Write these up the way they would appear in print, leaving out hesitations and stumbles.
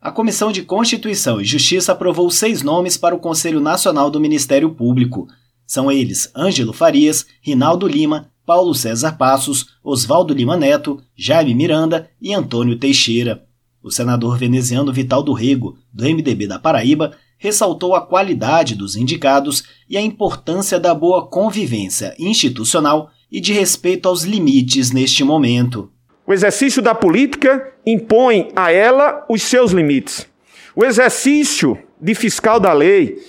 A Comissão de Constituição e Justiça aprovou 6 nomes para o Conselho Nacional do Ministério Público. São eles Ângelo Farias, Rinaldo Lima, Paulo César Passos, Oswaldo Lima Neto, Jaime Miranda e Antônio Teixeira. O senador veneziano Vital do Rego, do MDB da Paraíba, ressaltou a qualidade dos indicados e a importância da boa convivência institucional e de respeito aos limites neste momento. O exercício da política impõe a ela os seus limites. O exercício de fiscal da lei,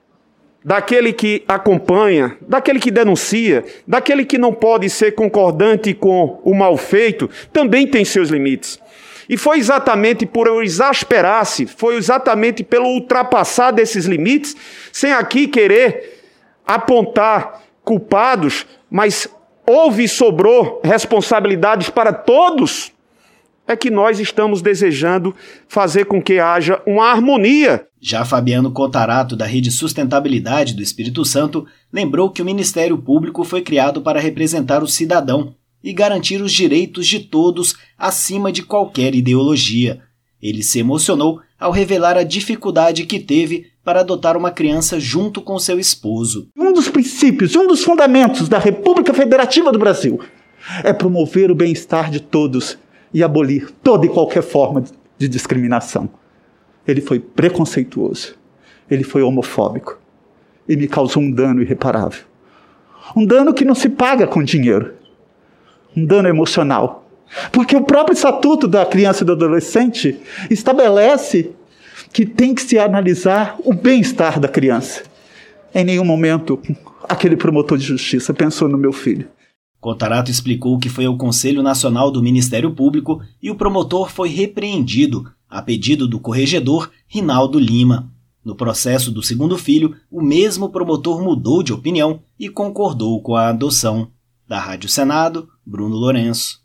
daquele que acompanha, daquele que denuncia, daquele que não pode ser concordante com o mal feito, também tem seus limites. E foi exatamente por eu exasperar-se, foi exatamente pelo ultrapassar desses limites, sem aqui querer apontar culpados, mas houve e sobrou responsabilidades para todos, é que nós estamos desejando fazer com que haja uma harmonia. Já Fabiano Contarato, da Rede Sustentabilidade do Espírito Santo, lembrou que o Ministério Público foi criado para representar o cidadão e garantir os direitos de todos acima de qualquer ideologia. Ele se emocionou ao revelar a dificuldade que teve para adotar uma criança junto com seu esposo. Um dos princípios, um dos fundamentos da República Federativa do Brasil é promover o bem-estar de todos e abolir toda e qualquer forma de discriminação. Ele foi preconceituoso, ele foi homofóbico e me causou um dano irreparável. Um dano que não se paga com dinheiro, um dano emocional. Porque o próprio Estatuto da Criança e do Adolescente estabelece que tem que se analisar o bem-estar da criança. Em nenhum momento, aquele promotor de justiça pensou no meu filho. Contarato explicou que foi ao Conselho Nacional do Ministério Público e o promotor foi repreendido, a pedido do corregedor Rinaldo Lima. No processo do segundo filho, o mesmo promotor mudou de opinião e concordou com a adoção. Da Rádio Senado, Bruno Lourenço.